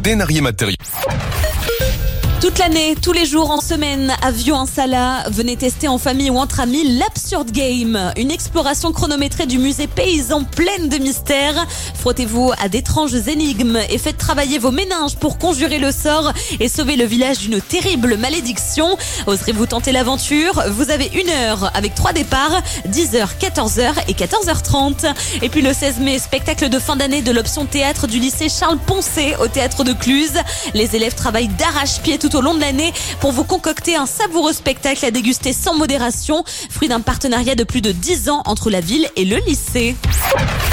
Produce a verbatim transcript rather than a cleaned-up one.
Denarier Matériaux. Toute l'année, tous les jours, en semaine, avion en Sala, venez tester en famille ou entre amis l'Absurde Game, une exploration chronométrée du musée paysan pleine de mystères. Frottez-vous à d'étranges énigmes et faites travailler vos méninges pour conjurer le sort et sauver le village d'une terrible malédiction. Oserez-vous tenter l'aventure? Vous avez une heure avec trois départs, dix heures, quatorze heures et quatorze heures trente. Et puis le seize mai, spectacle de fin d'année de l'option théâtre du lycée Charles Poncet au théâtre de Cluse. Les élèves travaillent d'arrache-pied tout au long de l'année pour vous concocter un savoureux spectacle à déguster sans modération, fruit d'un partenariat de plus de dix ans entre la ville et le lycée.